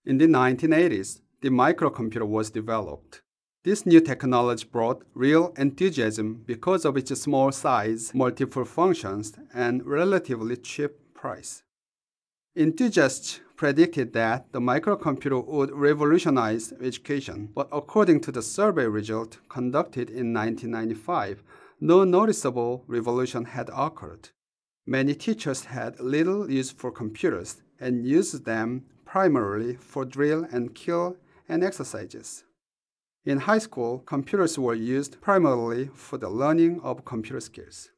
In the 1980s, the microcomputer was developed. This new technology brought real enthusiasm because of its small size, multiple functions, and relatively cheap price. Enthusiasts predicted that the microcomputer would revolutionize education, but according to the survey result conducted in 1995, no noticeable revolution had occurred. Many teachers had little use for computers and used them primarily for drill and kill and exercises. In high school, computers were used primarily for the learning of computer skills.